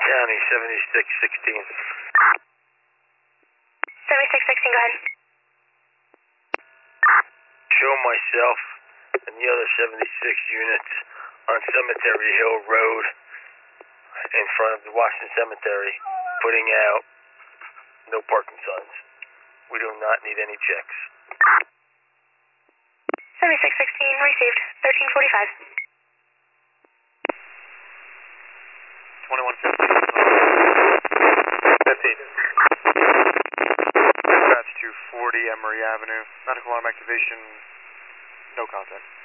County 7616. 7616, go ahead. Show myself and the other 76 units on Cemetery Hill Road in front of the Washington Cemetery, putting out no parking signs. We do not need any checks. 7616, received. 1345. 2115. 15. Dispatch to 40 Emory Avenue. Medical arm activation. No contact.